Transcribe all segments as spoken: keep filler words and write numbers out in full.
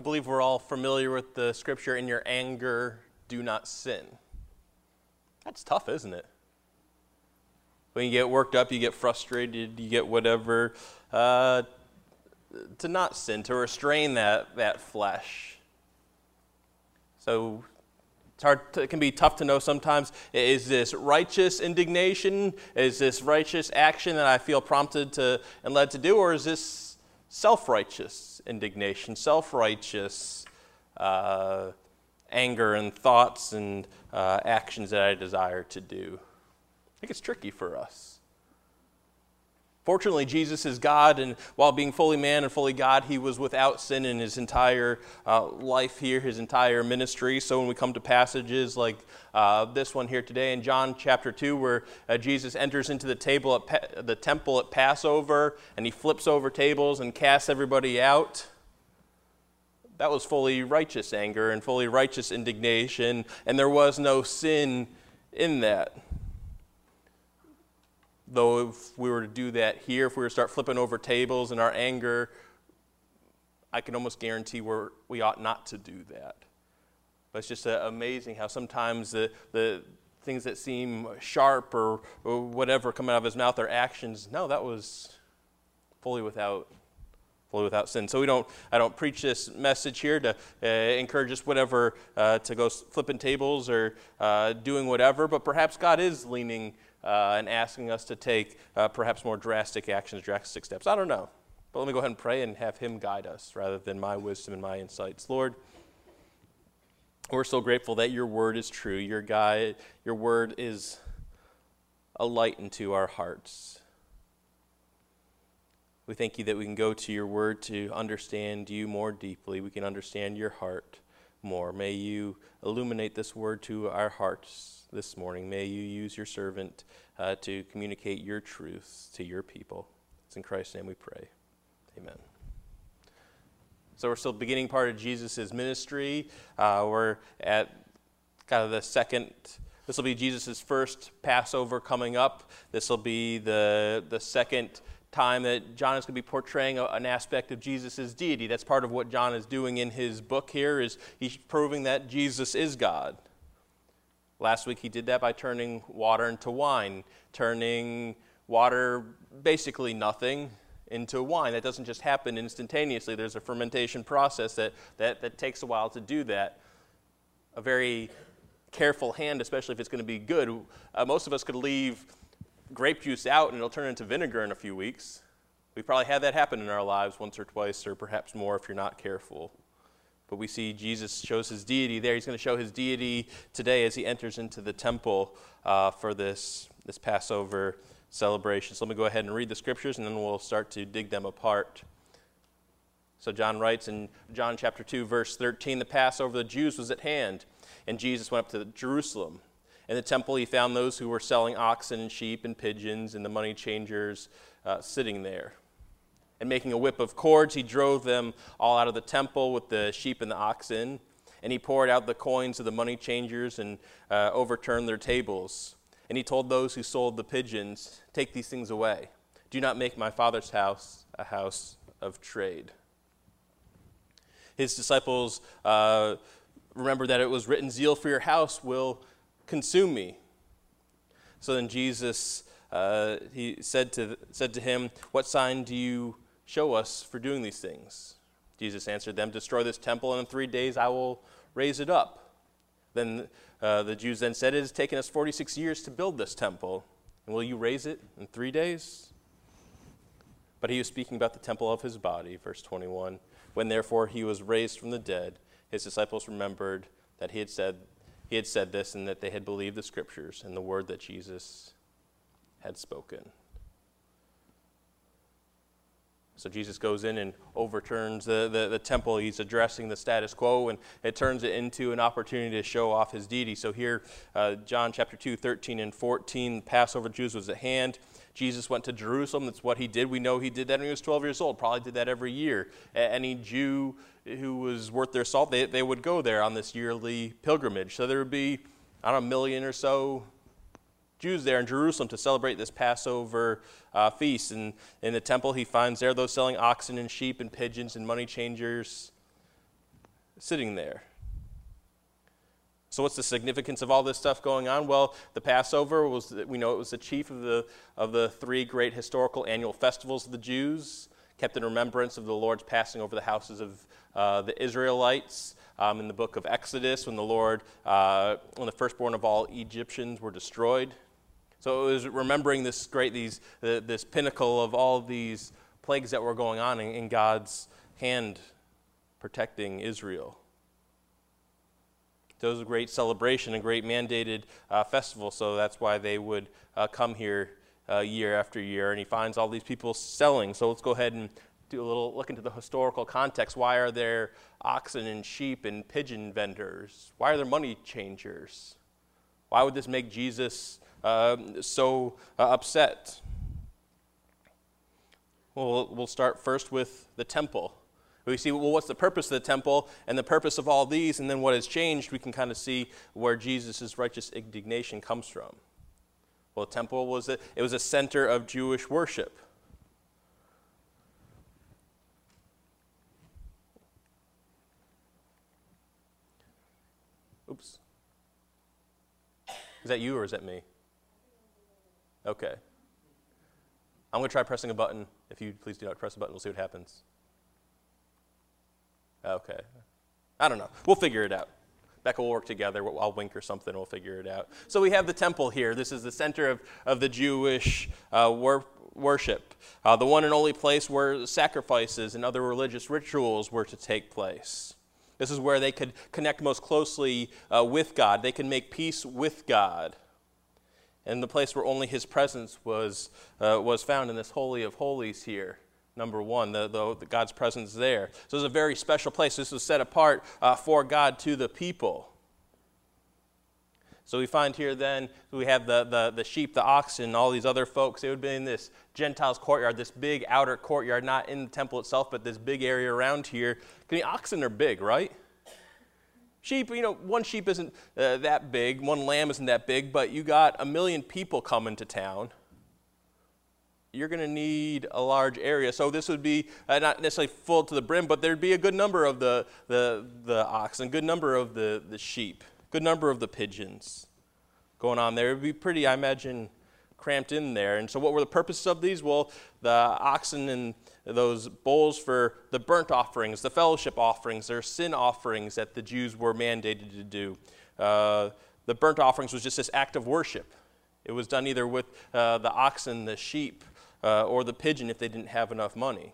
believe we're all familiar with the scripture, "In your anger, do not sin." That's tough, isn't it? When you get worked up, you get frustrated, you get whatever, uh, to not sin, to restrain that, that flesh. So it's hard to, it can be tough to know sometimes, is this righteous indignation? Is this righteous action that I feel prompted to and led to do? Or is this self-righteous indignation, self-righteous uh, anger and thoughts and uh, actions that I desire to do? I think it's tricky for us. Fortunately, Jesus is God, and while being fully man and fully God, he was without sin in his entire uh, life here, his entire ministry. So when we come to passages like uh, this one here today in John chapter two, where uh, Jesus enters into the table at pa- the temple at Passover, and he flips over tables and casts everybody out, that was fully righteous anger and fully righteous indignation, and there was no sin in that. Though if we were to do that here, if we were to start flipping over tables in our anger, I can almost guarantee we're, we ought not to do that. But it's just uh, amazing how sometimes the, the things that seem sharp or, or whatever come out of his mouth are actions. No, that was fully without fully without sin. So we don't. I don't preach this message here to uh, encourage us whatever uh, to go flipping tables or uh, doing whatever. But perhaps God is leaning Uh, and asking us to take uh, perhaps more drastic actions, drastic steps. I don't know. But let me go ahead and pray and have him guide us rather than my wisdom and my insights. Lord, we're so grateful that your word is true. Your guide, your word is a light into our hearts. We thank you that we can go to your word to understand you more deeply. We can understand your heart more. May you illuminate this word to our hearts this morning. May you use your servant uh, to communicate your truths to your people. It's in Christ's name we pray. Amen. So we're still beginning part of Jesus' ministry. Uh, we're at kind of the second, this will be Jesus' first Passover coming up. This will be the, the second time that John is going to be portraying a, an aspect of Jesus' deity. That's part of what John is doing in his book here, is he's proving that Jesus is God. Last week he did that by turning water into wine, turning water, basically nothing, into wine. That doesn't just happen instantaneously. There's a fermentation process that, that, that takes a while to do that. A very careful hand, especially if it's going to be good. Uh, most of us could leave grape juice out and it'll turn into vinegar in a few weeks. We probably had that happen in our lives once or twice, or perhaps more if you're not careful. But we see Jesus shows his deity there. He's going to show his deity today as he enters into the temple uh, for this, this Passover celebration. So let me go ahead and read the scriptures, and then we'll start to dig them apart. So John writes in John chapter two, verse thirteen, "The Passover of the Jews was at hand, and Jesus went up to Jerusalem. In the temple he found those who were selling oxen and sheep and pigeons and the money changers uh, sitting there. And making a whip of cords, he drove them all out of the temple with the sheep and the oxen. And he poured out the coins of the money changers and uh, overturned their tables. And he told those who sold the pigeons, 'Take these things away. Do not make my Father's house a house of trade.'" His disciples uh, remembered that it was written, "Zeal for your house will consume me." So then Jesus, uh, he said to said to him, "What sign do you show us for doing these things?" Jesus answered them, "Destroy this temple, and in three days I will raise it up." Then uh, the Jews then said, "It has taken us forty-six years to build this temple, and will you raise it in three days?" But he was speaking about the temple of his body, verse twenty-one. "When therefore he was raised from the dead, his disciples remembered that he had said he had said this, and that they had believed the scriptures and the word that Jesus had spoken." So Jesus goes in and overturns the, the, the temple. He's addressing the status quo, and it turns it into an opportunity to show off his deity. So here, uh, John chapter two, thirteen and fourteen, the Passover Jews was at hand. Jesus went to Jerusalem. That's what he did. We know he did that when he was twelve years old. Probably did that every year. Any Jew who was worth their salt, they, they would go there on this yearly pilgrimage. So there would be, I don't know, a million or so Jews there in Jerusalem to celebrate this Passover uh, feast. And in the temple, he finds there those selling oxen and sheep and pigeons and money changers. sitting there. So what's the significance of all this stuff going on? Well, the Passover was, we know it was the chief of the of the three great historical annual festivals of the Jews, kept in remembrance of the Lord's passing over the houses of uh, the Israelites. Um, in the book of Exodus, when the Lord, uh, when the firstborn of all Egyptians were destroyed. So it was remembering this great, these uh, this pinnacle of all these plagues that were going on in, in God's hand protecting Israel. So it was a great celebration, a great mandated uh, festival, so that's why they would uh, come here uh, year after year, and he finds all these people selling. So let's go ahead and do a little look into the historical context. Why are there oxen and sheep and pigeon vendors? Why are there money changers? Why would this make Jesus uh, so uh, upset? Well, we'll start first with the temple. We see, well, what's the purpose of the temple and the purpose of all these, and then what has changed, we can kind of see where Jesus' righteous indignation comes from. Well, the temple was a, it was a center of Jewish worship. Oops. Is that you or is that me? Okay. I'm going to try pressing a button. If you please do not press a button, we'll see what happens. Okay. I don't know. We'll figure it out. Becca will work together. I'll wink or something. We'll figure it out. So we have the temple here. This is the center of, of the Jewish uh, wor- worship, uh, the one and only place where sacrifices and other religious rituals were to take place. This is where they could connect most closely uh, with God. They could make peace with God. And the place where only his presence was uh, was found in this Holy of Holies here. Number one, the, the, the God's presence there. So it's a very special place. This was set apart uh, for God to the people. So we find here then, we have the, the, the sheep, the oxen, all these other folks. They would be in this Gentiles' courtyard, this big outer courtyard, not in the temple itself, but this big area around here. The oxen are big, right? Sheep, you know, one sheep isn't uh, that big, one lamb isn't that big, but you got a million people coming to town. You're going to need a large area. So this would be uh, not necessarily full to the brim, but there'd be a good number of the the, the oxen, good number of the, the sheep, good number of the pigeons going on there. It would be pretty, I imagine, cramped in there. And so what were the purposes of these? Well, the oxen and those bulls for the burnt offerings, the fellowship offerings, their sin offerings that the Jews were mandated to do. Uh, the burnt offerings was just this act of worship. It was done either with uh, the oxen, the sheep, Uh, or the pigeon if they didn't have enough money.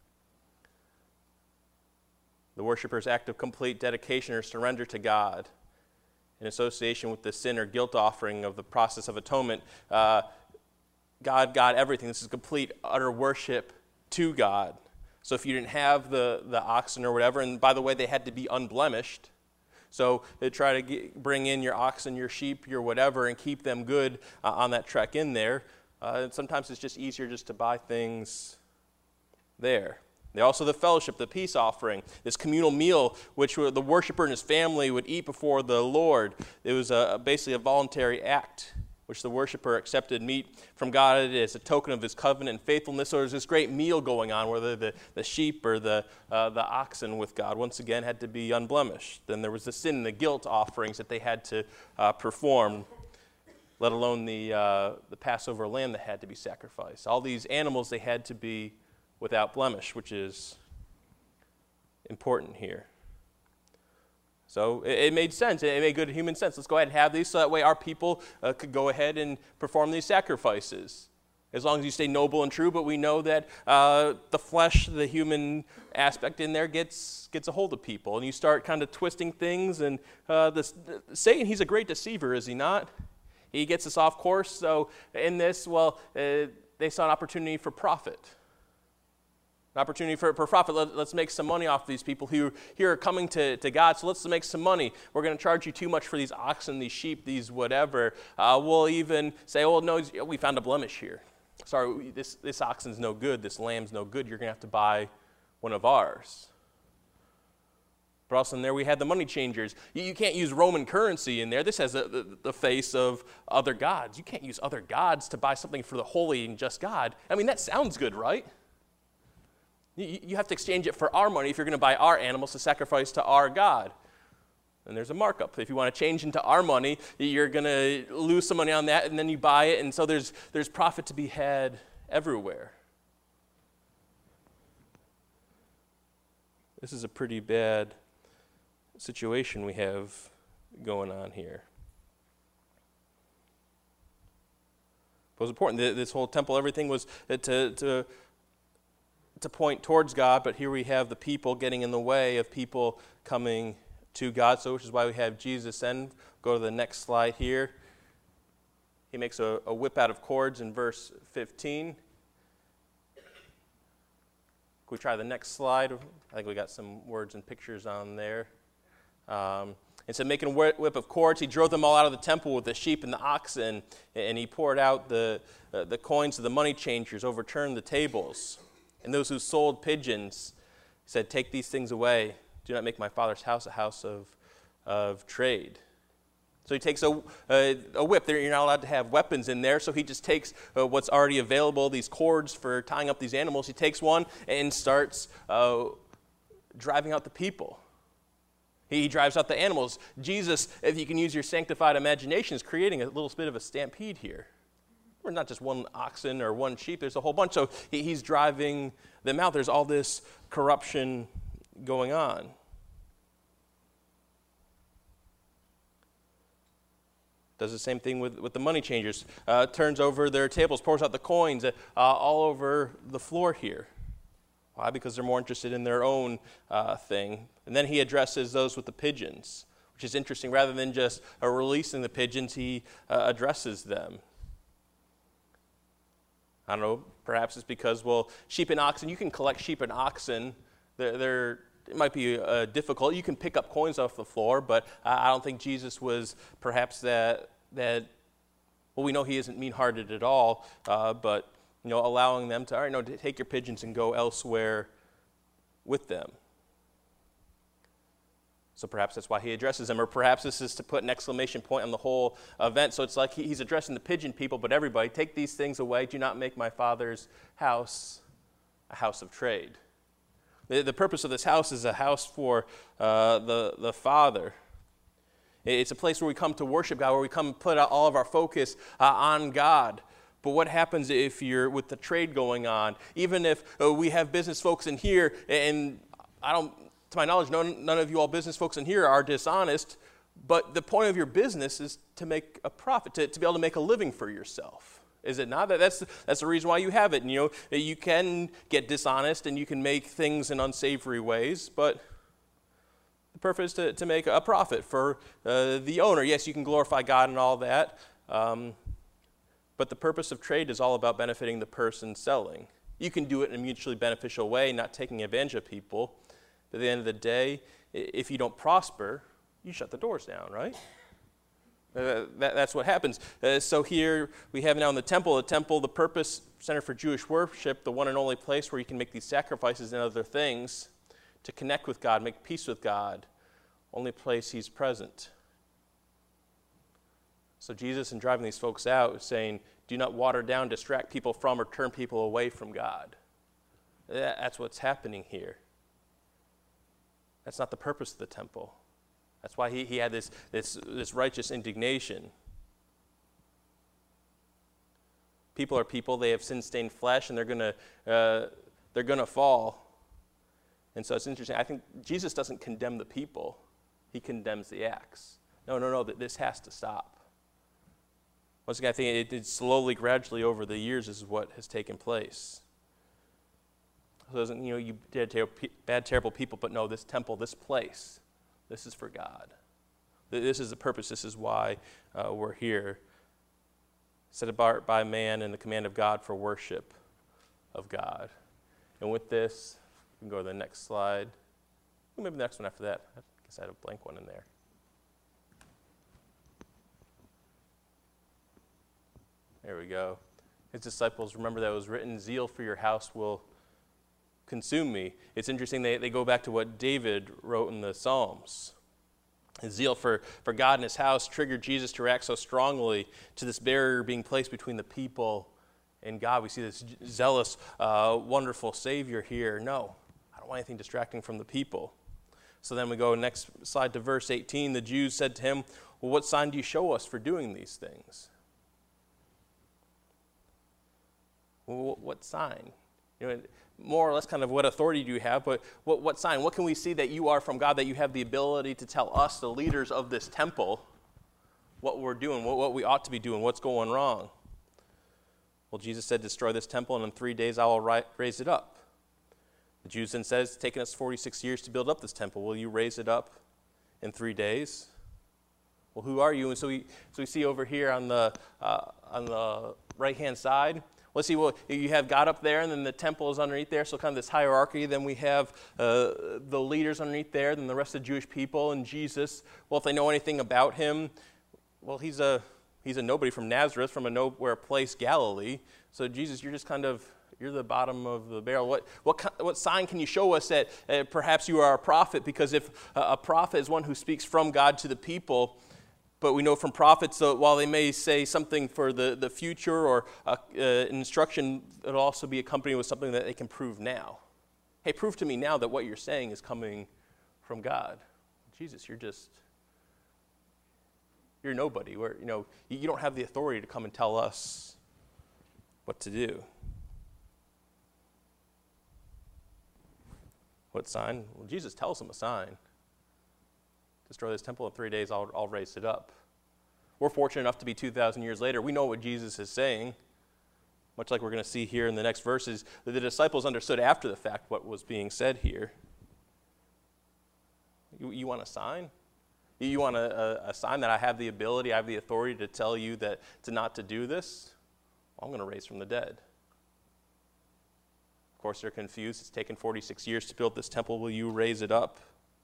The worshiper's act of complete dedication or surrender to God in association with the sin or guilt offering of the process of atonement. Uh, God got everything. This is complete, utter worship to God. So if you didn't have the, the oxen or whatever, and by the way, they had to be unblemished. So they try to get, bring in your oxen, your sheep, your whatever, and keep them good uh, on that trek in there. Uh, and sometimes it's just easier just to buy things there. They also the fellowship, the peace offering, this communal meal which the worshiper and his family would eat before the Lord. It was a, basically a voluntary act which the worshiper accepted meat from God as a token of his covenant and faithfulness. So there's this great meal going on, whether the, the sheep or the, uh, the oxen with God, once again, had to be unblemished. Then there was the sin and the guilt offerings that they had to uh, perform, let alone the, uh, the Passover lamb that had to be sacrificed. All these animals, they had to be without blemish, which is important here. So it, it made sense. It made good human sense. Let's go ahead and have these so that way our people uh, could go ahead and perform these sacrifices. As long as you stay noble and true, but we know that uh, the flesh, the human aspect in there gets gets a hold of people. And you start kind of twisting things. And uh, this, Satan, he's a great deceiver, is he not? He gets us off course. So in this, well, uh, they saw an opportunity for profit. An opportunity for, for profit. Let, let's make some money off these people who here are coming to, to God. So let's make some money. We're going to charge you too much for these oxen, these sheep, these whatever. Uh, we'll even say, oh, no, we found a blemish here. Sorry, this, this oxen's no good. This lamb's no good. You're going to have to buy one of ours. But also in there we had the money changers. You, you can't use Roman currency in there. This has a, the, the face of other gods. You can't use other gods to buy something for the holy and just God. I mean, that sounds good, right? You, you have to exchange it for our money if you're going to buy our animals to sacrifice to our God. And there's a markup. If you want to change into our money, you're going to lose some money on that, and then you buy it, and so there's there's profit to be had everywhere. This is a pretty bad situation we have going on here. But it was important. This whole temple, everything was to, to, to point towards God, but here we have the people getting in the way of people coming to God, so which is why we have Jesus. And go to the next slide here. He makes a, a whip out of cords in verse fifteen. Can we try the next slide? I think we got some words and pictures on there. Um, and so making a whip of cords, he drove them all out of the temple with the sheep and the oxen, and he poured out the, uh, the coins of the money changers, overturned the tables. And those who sold pigeons, he said, take these things away. Do not make my Father's house a house of, of trade. So he takes a, a, a whip. You're not allowed to have weapons in there, so he just takes uh, what's already available, these cords for tying up these animals. He takes one and starts uh, driving out the people. He drives out the animals. Jesus, if you can use your sanctified imagination, is creating a little bit of a stampede here. There's not just one oxen or one sheep, there's a whole bunch. So he, he's driving them out. There's all this corruption going on. Does the same thing with, with the money changers. Uh, turns over their tables, pours out the coins uh, all over the floor here. Why? Because they're more interested in their own uh, thing. And then he addresses those with the pigeons, which is interesting. Rather than just uh, releasing the pigeons, he uh, addresses them. I don't know, perhaps it's because, well, sheep and oxen, you can collect sheep and oxen. They're, they're It might be uh, difficult. You can pick up coins off the floor, but uh, I don't think Jesus was perhaps that, that well, we know he isn't mean-hearted at all, uh, but, you know, allowing them to, all right, no, take your pigeons and go elsewhere with them. So perhaps that's why he addresses them, or perhaps this is to put an exclamation point on the whole event. So it's like he, he's addressing the pigeon people, but everybody, take these things away. Do not make my Father's house a house of trade. The, the purpose of this house is a house for uh, the, the Father. It's a place where we come to worship God, where we come and put all of our focus uh, on God. But what happens if you're with the trade going on? Even if uh, we have business folks in here, and I don't, to my knowledge, none, none of you all business folks in here are dishonest, but the point of your business is to make a profit, to, to be able to make a living for yourself. Is it not? That's, that's the reason why you have it. And, you know, you can get dishonest and you can make things in unsavory ways, but the purpose is to, to make a profit for uh, the owner. Yes, you can glorify God and all that, um, but the purpose of trade is all about benefiting the person selling. You can do it in a mutually beneficial way, not taking advantage of people. But at the end of the day, if you don't prosper, you shut the doors down, right? Uh, that, that's what happens. Uh, so here we have now in the temple, the temple, the purpose center for Jewish worship, the one and only place where you can make these sacrifices and other things to connect with God, make peace with God, only place he's present. So Jesus, in driving these folks out, is saying, do not water down, distract people from, or turn people away from God. That, that's what's happening here. That's not the purpose of the temple. That's why he, he had this, this, this righteous indignation. People are people. They have sin-stained flesh, and they're going to uh, they're going to fall. And so it's interesting. I think Jesus doesn't condemn the people. He condemns the acts. No, no, no, this has to stop. Once again, I think it, it slowly, gradually over the years is what has taken place. So it doesn't, you know, you bad, ter- bad, terrible people, but no, this temple, this place, this is for God. This is the purpose. This is why uh, we're here. Set apart by man and the command of God for worship of God. And with this, we can go to the next slide. Maybe the next one after that. I guess I had a blank one in there. There we go. His disciples, remember that it was written, zeal for your house will consume me. It's interesting, they, they go back to what David wrote in the Psalms. His zeal for, for God and his house triggered Jesus to react so strongly to this barrier being placed between the people in God. We see this zealous, uh, wonderful Savior here. No, I don't want anything distracting from the people. So then we go next slide to verse eighteen. The Jews said to him, well, what sign do you show us for doing these things? Well, what sign? You know, more or less kind of what authority do you have, but what, what sign? What can we see that you are from God, that you have the ability to tell us, the leaders of this temple, what we're doing, what, what we ought to be doing, what's going wrong? Well, Jesus said, destroy this temple, and in three days I will ri- raise it up. The Jews then says, it's taken us forty-six years to build up this temple. Will you raise it up in three days? Well, who are you? And so we so we see over here on the uh, on the right-hand side, let's see, well, you have God up there, and then the temple is underneath there, so kind of this hierarchy. Then we have uh, the leaders underneath there, then the rest of the Jewish people, and Jesus. Well, if they know anything about him, well, he's a he's a nobody from Nazareth, from a nowhere place, Galilee. So Jesus, you're just kind of, you're the bottom of the barrel. What what what sign can you show us that uh, perhaps you are a prophet? Because if uh, a prophet is one who speaks from God to the people, but we know from prophets that while they may say something for the, the future or uh, uh, instruction, it'll also be accompanied with something that they can prove now. Hey, prove to me now that what you're saying is coming from God. Jesus, you're just, you're nobody. Where, you know, you don't have the authority to come and tell us what to do. What sign? Well, Jesus tells them a sign. Destroy this temple in three days, I'll, I'll raise it up. We're fortunate enough to be two thousand years later. We know what Jesus is saying, much like we're going to see here in the next verses, that the disciples understood after the fact what was being said here. You, you want a sign? You want a, a, a sign that I have the ability, I have the authority to tell you that to not to do this? Well, I'm going to raise from the dead. Of course, they're confused. It's taken forty-six years to build this temple. Will you raise it up?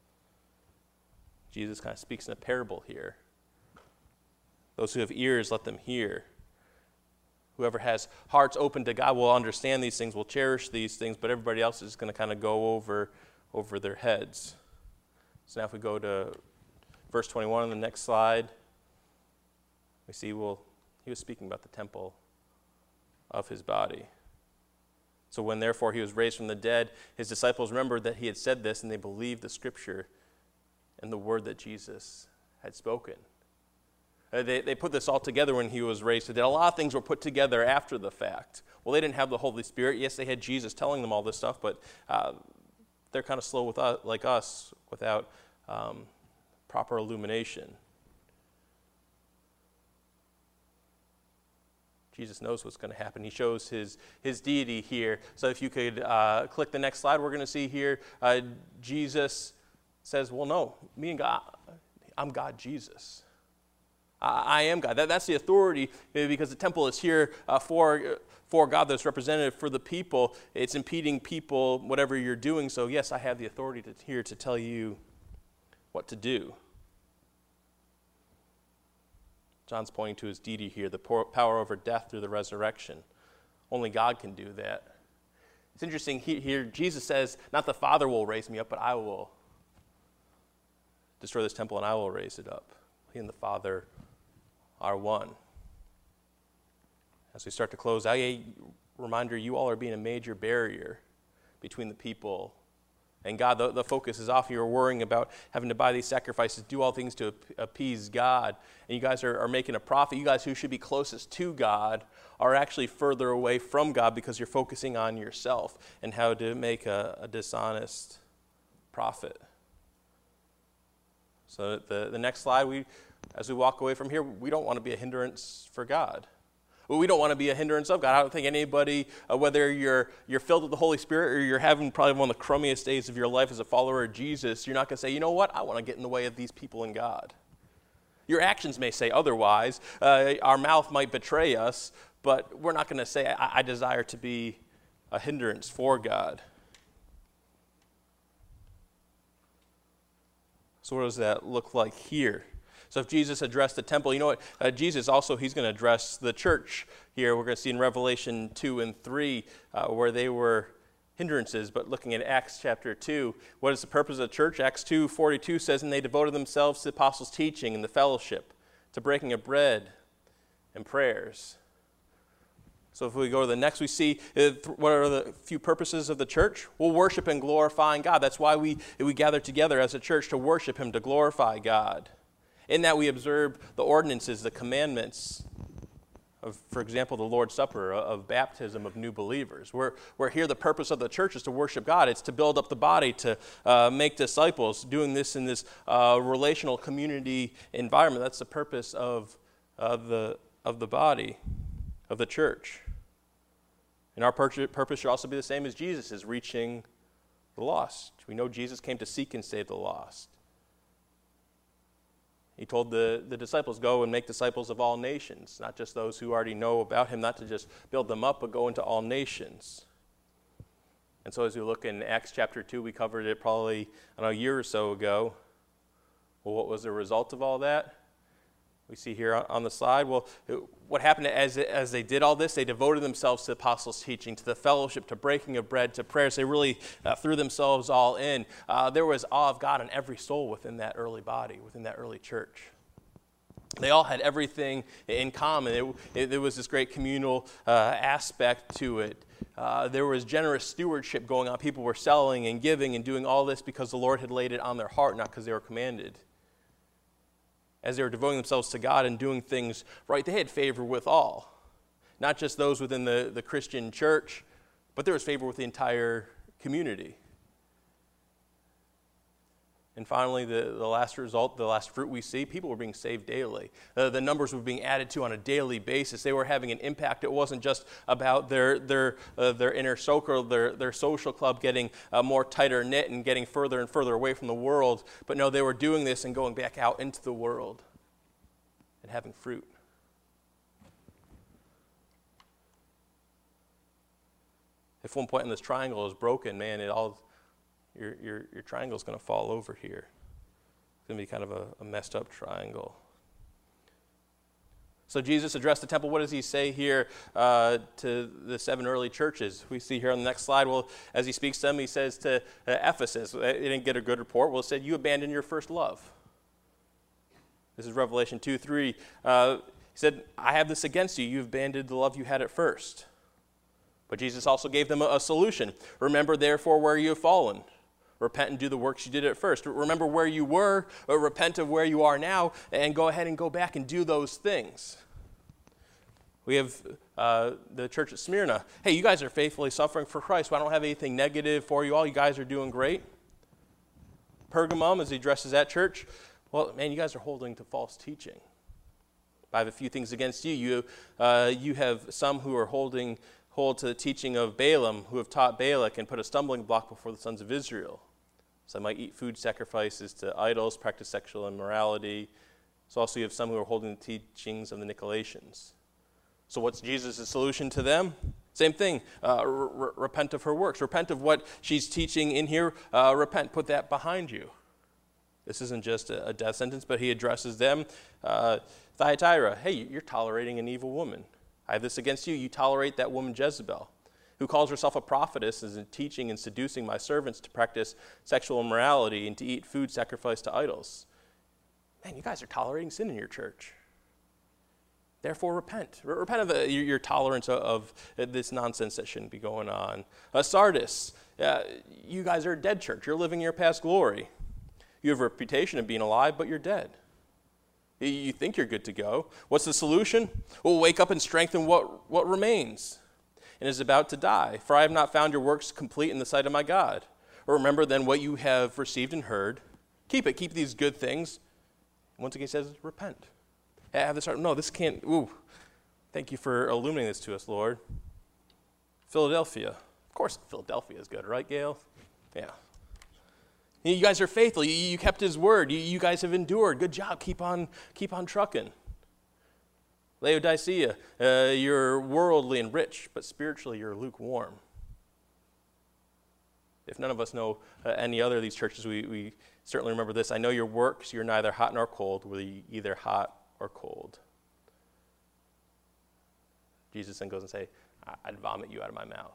Jesus kind of speaks in a parable here. Those who have ears, let them hear. Whoever has hearts open to God will understand these things, will cherish these things, but everybody else is going to kind of go over, over their heads. So now if we go to verse twenty-one on the next slide, we see, well, he was speaking about the temple of his body. So when therefore he was raised from the dead, his disciples remembered that he had said this, and they believed the scripture and the word that Jesus had spoken. Uh, they, they put this all together when he was raised. A lot of things were put together after the fact. Well, they didn't have the Holy Spirit. Yes, they had Jesus telling them all this stuff, but uh, they're kind of slow with us, like us without um, proper illumination. Jesus knows what's going to happen. He shows his, his deity here. So if you could uh, click the next slide, we're going to see here uh, Jesus says, well, no, me and God, I'm God Jesus. I, I am God. That, that's the authority, because the temple is here uh, for, for God, that's representative for the people. It's impeding people, whatever you're doing. So yes, I have the authority to, here to tell you what to do. John's pointing to his deity here, the power over death through the resurrection. Only God can do that. It's interesting here, Jesus says, not the Father will raise me up, but I will destroy this temple and I will raise it up. He and the Father are one. As we start to close out, a reminder, you all are being a major barrier between the people and God. The, the focus is off. You're worrying about having to buy these sacrifices, do all things to appease God. And you guys are, are making a profit. You guys who should be closest to God are actually further away from God because you're focusing on yourself and how to make a, a dishonest profit. So the, the next slide, we, as we walk away from here, we don't want to be a hindrance for God. Well, we don't want to be a hindrance of God. I don't think anybody, uh, whether you're you're filled with the Holy Spirit or you're having probably one of the crummiest days of your life as a follower of Jesus, you're not going to say, you know what, I want to get in the way of these people and God. Your actions may say otherwise. Uh, our mouth might betray us, but we're not going to say, I, I desire to be a hindrance for God. So what does that look like here? So if Jesus addressed the temple, you know what? Uh, Jesus also, he's going to address the church here. We're going to see in Revelation two and three uh, where they were hindrances. But looking at Acts chapter two, what is the purpose of the church? Acts two forty-two says, and they devoted themselves to the apostles' teaching and the fellowship, to breaking of bread and prayers. So if we go to the next, we see uh, what are the few purposes of the church? Well, worship and glorifying God. That's why we, we gather together as a church, to worship him, to glorify God. In that we observe the ordinances, the commandments of, for example, the Lord's Supper, of baptism of new believers. We're, we're here, the purpose of the church is to worship God. It's to build up the body, to uh, make disciples, doing this in this uh, relational community environment. That's the purpose of, of, the, of the body, of the church. And our purpose should also be the same as Jesus, is reaching the lost. We know Jesus came to seek and save the lost. He told the, the disciples, go and make disciples of all nations, not just those who already know about him, not to just build them up, but go into all nations. And so as we look in Acts chapter two, we covered it probably I don't know, a year or so ago. Well, what was the result of all that? We see here on the slide. Well, what happened as, as they did all this, they devoted themselves to the apostles' teaching, to the fellowship, to breaking of bread, to prayers. They really uh, threw themselves all in. Uh, there was awe of God in every soul within that early body, within that early church. They all had everything in common. It, it, there was this great communal uh, aspect to it. Uh, there was generous stewardship going on. People were selling and giving and doing all this because the Lord had laid it on their heart, not because they were commanded. As they were devoting themselves to God and doing things right, they had favor with all. Not just those within the, the Christian church, but there was favor with the entire community. And finally, the, the last result, the last fruit we see, people were being saved daily. Uh, the numbers were being added to on a daily basis. They were having an impact. It wasn't just about their their uh, their inner circle, their, their social club getting uh, more tighter knit and getting further and further away from the world. But no, they were doing this and going back out into the world and having fruit. If one point in this triangle is broken, man, it all... Your, your, your triangle is going to fall over here. It's going to be kind of a, a messed up triangle. So Jesus addressed the temple. What does he say here uh, to the seven early churches? We see here on the next slide, well, as he speaks to them, he says to uh, Ephesus, they didn't get a good report. Well, it said, you abandoned your first love. This is Revelation two three. Uh, he said, I have this against you. You've abandoned the love you had at first. But Jesus also gave them a, a solution. Remember, therefore, where you have fallen. Repent and do the works you did at first. Remember where you were, or repent of where you are now, and go ahead and go back and do those things. We have uh, the church at Smyrna. Hey, you guys are faithfully suffering for Christ. Well, I don't have anything negative for you all. You guys are doing great. Pergamum, as he addresses that church, well, man, you guys are holding to false teaching. I have a few things against you. You, uh, you have some who are holding hold to the teaching of Balaam, who have taught Balak and put a stumbling block before the sons of Israel. Some might eat food sacrifices to idols, practice sexual immorality. So also you have some who are holding the teachings of the Nicolaitans. So what's Jesus' solution to them? Same thing. Uh, re- repent of her works. Repent of what she's teaching in here. Uh, repent. Put that behind you. This isn't just a, a death sentence, but he addresses them. Uh, Thyatira, hey, you're tolerating an evil woman. I have this against you. You tolerate that woman Jezebel, who calls herself a prophetess, is teaching and seducing my servants to practice sexual immorality and to eat food sacrificed to idols. Man, you guys are tolerating sin in your church. Therefore, repent. Repent of the, your, your tolerance of, of this nonsense that shouldn't be going on. Uh, Sardis, uh, you guys are a dead church. You're living your past glory. You have a reputation of being alive, but you're dead. You think you're good to go. What's the solution? Well, wake up and strengthen what, what remains and is about to die. For I have not found your works complete in the sight of my God. Or remember then what you have received and heard. Keep it. Keep these good things. Once again, he says, repent. Have this heart. No, this can't. Ooh. Thank you for illuminating this to us, Lord. Philadelphia. Of course, Philadelphia is good, right, Gail? Yeah. You guys are faithful. You, you kept his word. You, you guys have endured. Good job. Keep on, keep on trucking. Laodicea, uh, you're worldly and rich, but spiritually you're lukewarm. If none of us know uh, any other of these churches, we, we certainly remember this. I know your works. You're neither hot nor cold. Were you either hot or cold? Jesus then goes and say, I'd vomit you out of my mouth.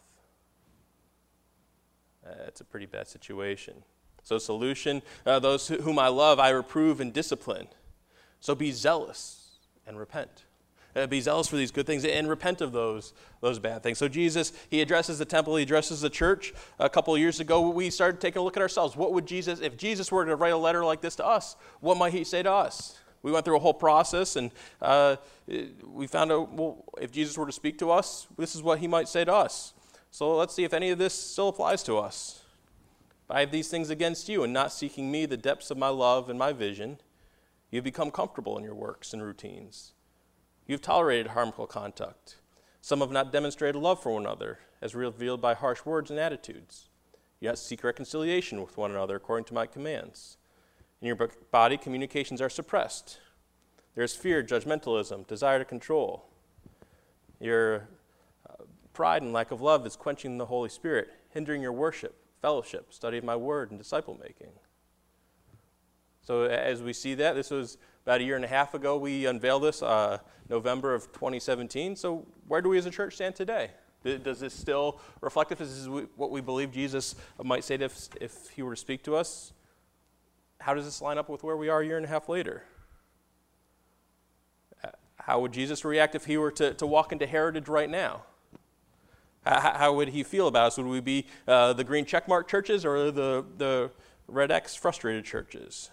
Uh, it's a pretty bad situation. So solution, uh, those whom I love, I reprove and discipline. So be zealous and repent. uh, be zealous for these good things and repent of those, those bad things. So Jesus, he addresses the temple, he addresses the church. A couple of years ago, we started taking a look at ourselves. What would Jesus, if Jesus were to write a letter like this to us, what might he say to us? We went through a whole process, and uh, we found out, well, if Jesus were to speak to us, this is what he might say to us. So let's see if any of this still applies to us. I have these things against you, and not seeking me, the depths of my love and my vision. You've become comfortable in your works and routines. You've tolerated harmful conduct. Some have not demonstrated love for one another, as revealed by harsh words and attitudes. Yet seek reconciliation with one another according to my commands. In your body, communications are suppressed. There is fear, judgmentalism, desire to control. Your uh, pride and lack of love is quenching the Holy Spirit, hindering your worship, fellowship, study of my word, and disciple making. So as we see that, this was about a year and a half ago. We unveiled this, uh, November of twenty seventeen. So where do we as a church stand today? Does this still reflect if this is what we believe Jesus might say if, if he were to speak to us? How does this line up with where we are a year and a half later? How would Jesus react if he were to, to walk into Heritage right now? How, how would he feel about us? Would we be uh, the green checkmark churches or the, the red X frustrated churches?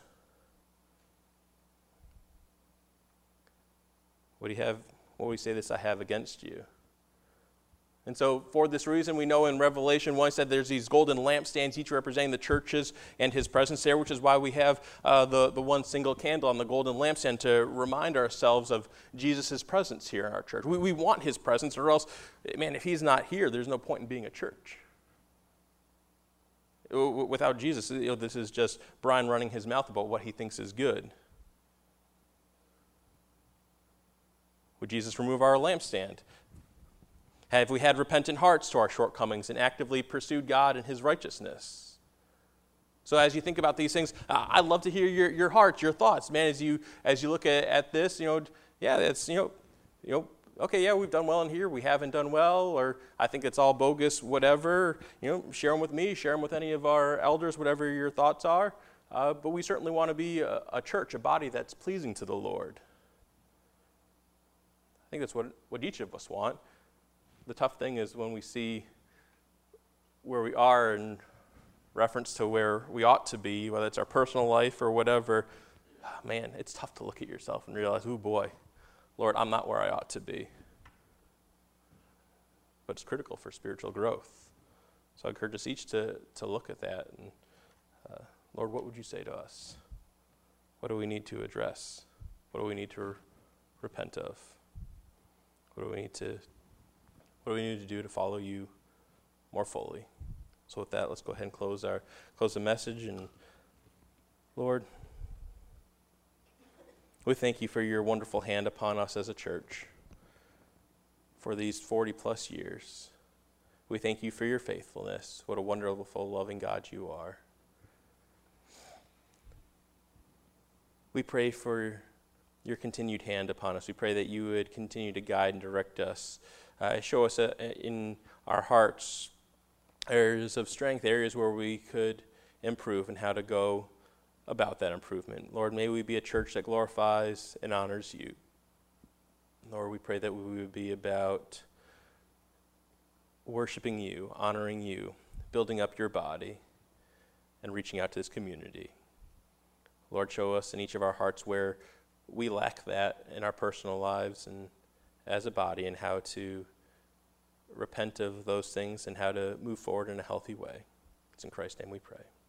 Would he have, what would he say this, I have against you? And so for this reason, we know in Revelation one, it said there's these golden lampstands, each representing the churches and his presence there, which is why we have uh, the, the one single candle on the golden lampstand to remind ourselves of Jesus' presence here in our church. We, we want his presence, or else, man, if he's not here, there's no point in being a church. Without Jesus, you know, this is just Brian running his mouth about what he thinks is good. Would Jesus remove our lampstand? Have we had repentant hearts to our shortcomings and actively pursued God and his righteousness? So as you think about these things, uh, I'd love to hear your, your hearts, your thoughts. Man, as you as you look at, at this, you know, yeah, it's, you know, you know, okay, yeah, we've done well in here, we haven't done well, or I think it's all bogus, whatever. You know, share them with me, share them with any of our elders, whatever your thoughts are. Uh, but we certainly want to be a, a church, a body that's pleasing to the Lord. I think that's what, what each of us want. The tough thing is when we see where we are in reference to where we ought to be, whether it's our personal life or whatever, man, it's tough to look at yourself and realize, oh boy, Lord, I'm not where I ought to be. But it's critical for spiritual growth. So I encourage us each to, to look at that. And uh, Lord, what would you say to us? What do we need to address? What do we need to re- repent of? What do we need to What do we need to do to follow you more fully? So with that, let's go ahead and close our close the message. And Lord, we thank you for your wonderful hand upon us as a church for these forty plus years. We thank you for your faithfulness. What a wonderful, loving God you are. We pray for your continued hand upon us. We pray that you would continue to guide and direct us. Uh, show us uh, in our hearts areas of strength, areas where we could improve and how to go about that improvement. Lord, may we be a church that glorifies and honors you. Lord, we pray that we would be about worshiping you, honoring you, building up your body, and reaching out to this community. Lord, show us in each of our hearts where we lack that in our personal lives and as a body, and how to repent of those things and how to move forward in a healthy way. It's in Christ's name we pray.